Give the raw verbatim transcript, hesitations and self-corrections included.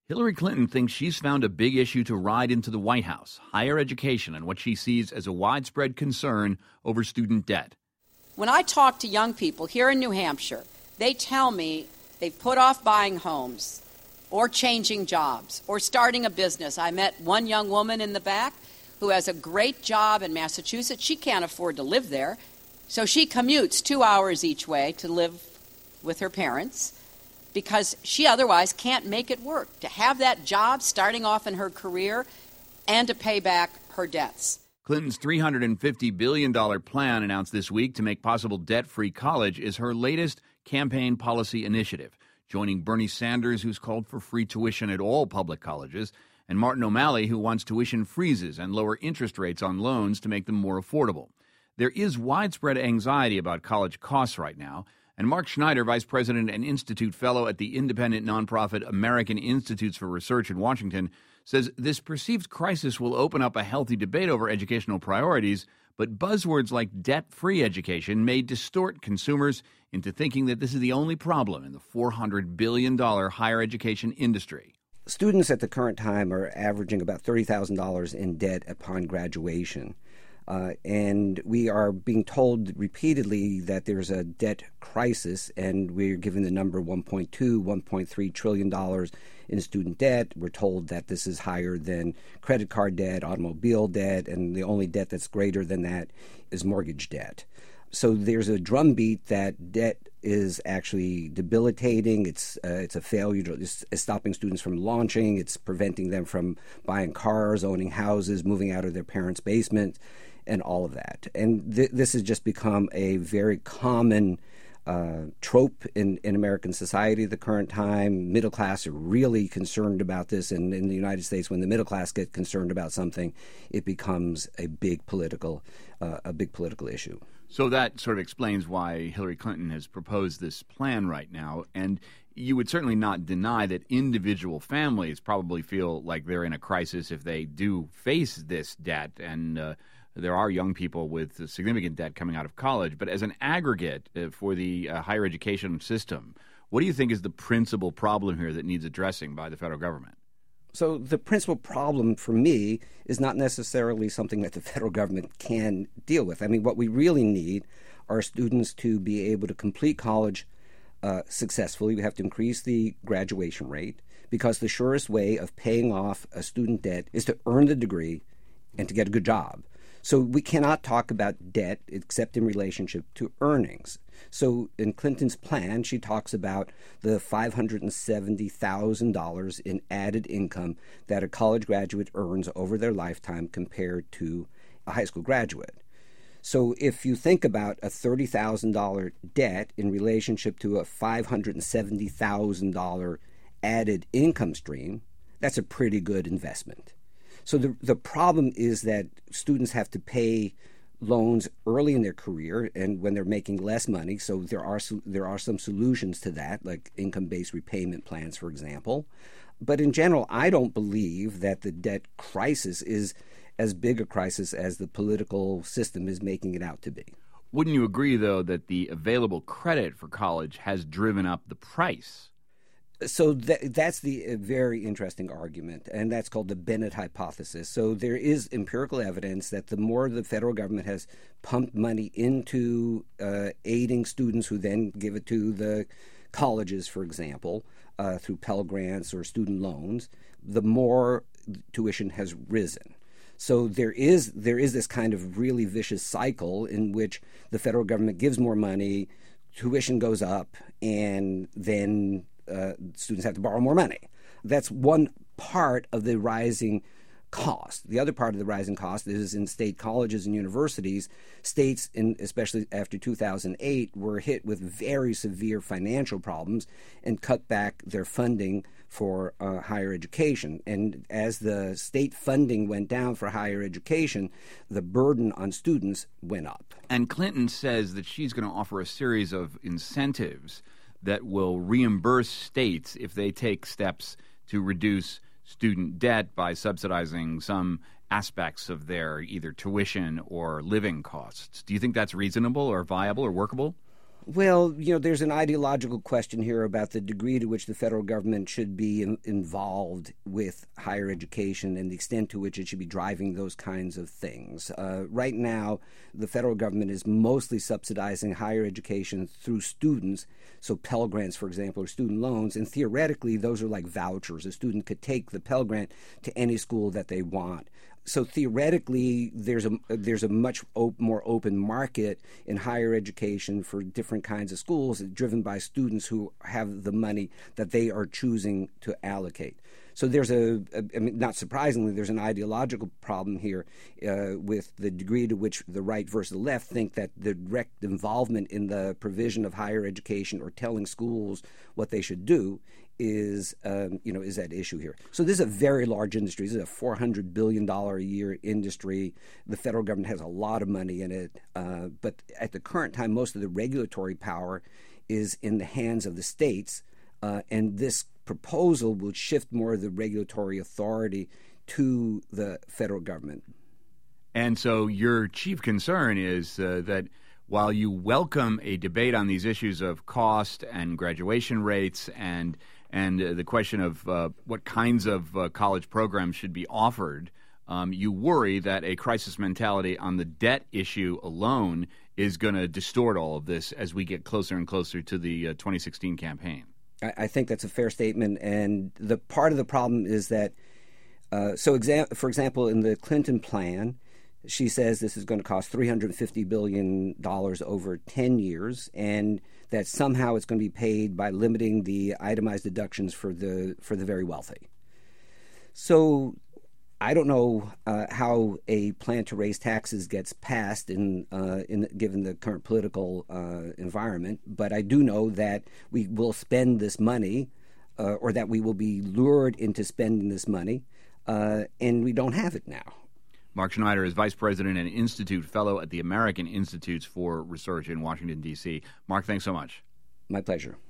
Hillary Clinton thinks she's found a big issue to ride into the White House, higher education, and what she sees as a widespread concern over student debt. When I talk to young people here in New Hampshire, they tell me they've put off buying homes or changing jobs or starting a business. I met one young woman in the back who has a great job in Massachusetts. She can't afford to live there, so she commutes two hours each way to live with her parents, because she otherwise can't make it work, to have that job starting off in her career and to pay back her debts. Clinton's three hundred fifty billion dollars plan announced this week to make possible debt-free college is her latest campaign policy initiative, joining Bernie Sanders, who's called for free tuition at all public colleges, and Martin O'Malley, who wants tuition freezes and lower interest rates on loans to make them more affordable. There is widespread anxiety about college costs right now, and Mark Schneider, Vice President and Institute Fellow at the independent nonprofit American Institutes for Research in Washington, says this perceived crisis will open up a healthy debate over educational priorities, but buzzwords like debt-free education may distort consumers into thinking that this is the only problem in the four hundred billion dollars higher education industry. Students at the current time are averaging about thirty thousand dollars in debt upon graduation. Uh, and we are being told repeatedly that there's a debt crisis, and we're given the number one point two, one point three trillion dollars in student debt. We're told that this is higher than credit card debt, automobile debt, and the only debt that's greater than that is mortgage debt. So there's a drumbeat that debt is actually debilitating. It's uh, it's a failure. To, it's, it's stopping students from launching. It's preventing them from buying cars, owning houses, moving out of their parents' basement, and all of that. And th- this has just become a very common uh, trope in, in American society at the current time. Middle class are really concerned about this. And in the United States, when the middle class get concerned about something, it becomes a big political, uh, a big political issue. So that sort of explains why Hillary Clinton has proposed this plan right now. And you would certainly not deny that individual families probably feel like they're in a crisis if they do face this debt, and uh, there are young people with significant debt coming out of college. But as an aggregate uh, for the uh, higher education system, what do you think is the principal problem here that needs addressing by the federal government? So the principal problem for me is not necessarily something that the federal government can deal with. I mean, what we really need are students to be able to complete college uh, successfully. We have to increase the graduation rate, because the surest way of paying off a student debt is to earn the degree and to get a good job. So we cannot talk about debt except in relationship to earnings. So in Clinton's plan, she talks about the five hundred seventy thousand dollars in added income that a college graduate earns over their lifetime compared to a high school graduate. So if you think about a thirty thousand dollars debt in relationship to a five hundred seventy thousand dollars added income stream, that's a pretty good investment. So the the problem is that students have to pay loans early in their career and when they're making less money. So there are there are some solutions to that, like income-based repayment plans, for example. But in general, I don't believe that the debt crisis is as big a crisis as the political system is making it out to be. Wouldn't you agree, though, that the available credit for college has driven up the price? So that, that's the uh, very interesting argument, and that's called the Bennett hypothesis. So there is empirical evidence that the more the federal government has pumped money into uh, aiding students who then give it to the colleges, for example, uh, through Pell Grants or student loans, the more tuition has risen. So there is there is this kind of really vicious cycle in which the federal government gives more money, tuition goes up, and then Uh, students have to borrow more money. That's one part of the rising cost. The other part of the rising cost is in state colleges and universities. States, in, especially after two thousand eight, were hit with very severe financial problems and cut back their funding for uh, higher education. And as the state funding went down for higher education, the burden on students went up. And Clinton says that she's going to offer a series of incentives that will reimburse states if they take steps to reduce student debt by subsidizing some aspects of their either tuition or living costs. Do you think that's reasonable or viable or workable? Well, you know, there's an ideological question here about the degree to which the federal government should be in, involved with higher education and the extent to which it should be driving those kinds of things. Uh, right now, the federal government is mostly subsidizing higher education through students, so Pell Grants, for example, or student loans, and theoretically, those are like vouchers. A student could take the Pell Grant to any school that they want. So theoretically, there's a there's a much op- more open market in higher education for different kinds of schools, driven by students who have the money that they are choosing to allocate. So there's a, a I mean, not surprisingly, there's an ideological problem here uh, with the degree to which the right versus the left think that the direct involvement in the provision of higher education or telling schools what they should do is um, you know is at issue here. So this is a very large industry. This is a four hundred billion dollars a year industry. The federal government has a lot of money in it, uh, but at the current time, most of the regulatory power is in the hands of the states, uh, and this proposal will shift more of the regulatory authority to the federal government. And so your chief concern is uh, that while you welcome a debate on these issues of cost and graduation rates and and uh, the question of uh, what kinds of uh, college programs should be offered, um, you worry that a crisis mentality on the debt issue alone is going to distort all of this as we get closer and closer to the uh, twenty sixteen campaign. I, I think that's a fair statement, and the part of the problem is that, uh, so exa- for example, in the Clinton plan, she says this is going to cost three hundred fifty billion dollars over ten years, and that somehow it's going to be paid by limiting the itemized deductions for the for the very wealthy. So I don't know uh, how a plan to raise taxes gets passed in, uh, in given the current political uh, environment, but I do know that we will spend this money, uh, or that we will be lured into spending this money, uh, and we don't have it now. Mark Schneider is Vice President and Institute Fellow at the American Institutes for Research in Washington, D C. Mark, thanks so much. My pleasure.